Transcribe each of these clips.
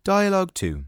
Dialogue 2.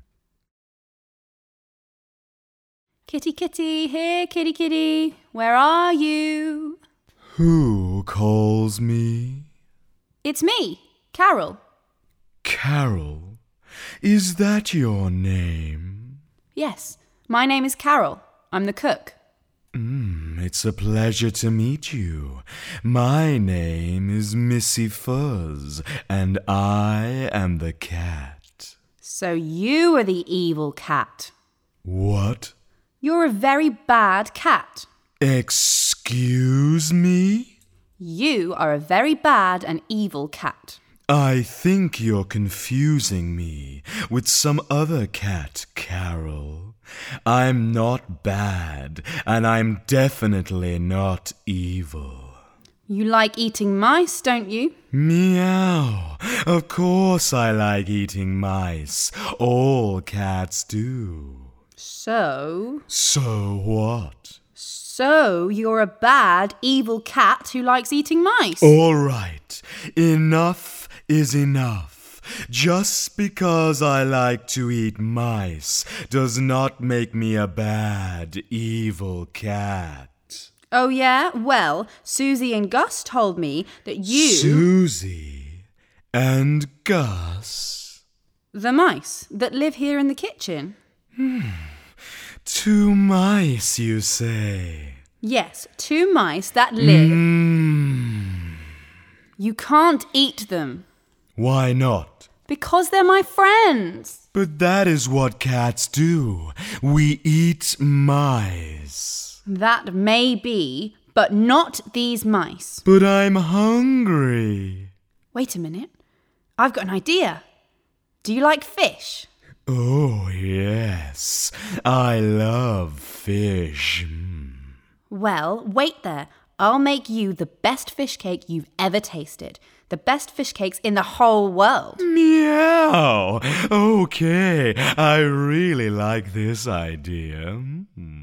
Kitty, kitty, here, kitty, kitty, where are you? Who calls me? It's me, Carol. Carol? Is that your name? Yes, my name is Carol. I'm the cook. It's a pleasure to meet you. My name is Missy Fuzz, and I am the cat. So you are the evil cat. What? You're a very bad cat. Excuse me? You are a very bad and evil cat. I think you're confusing me with some other cat, Carol. I'm not bad, and I'm definitely not evil. You like eating mice, don't you? Meow. Of course I like eating mice. All cats do. So what? So you're a bad, evil cat who likes eating mice. All right. Enough is enough. Just because I like to eat mice does not make me a bad, evil cat. Oh yeah? Well, Susie and Gus told me that you... Susie and Gus? The mice that live here in the kitchen. 2 mice, you say? Yes, 2 mice that live... You can't eat them. Why not? Because they're my friends. But that is what cats do. We eat mice. That may be, but not these mice. But I'm hungry. Wait a minute. I've got an idea. Do you like fish? Oh, yes. I love fish. Well, wait there. I'll make you the best fish cake you've ever tasted. The best fish cakes in the whole world. Meow. Okay, I really like this idea.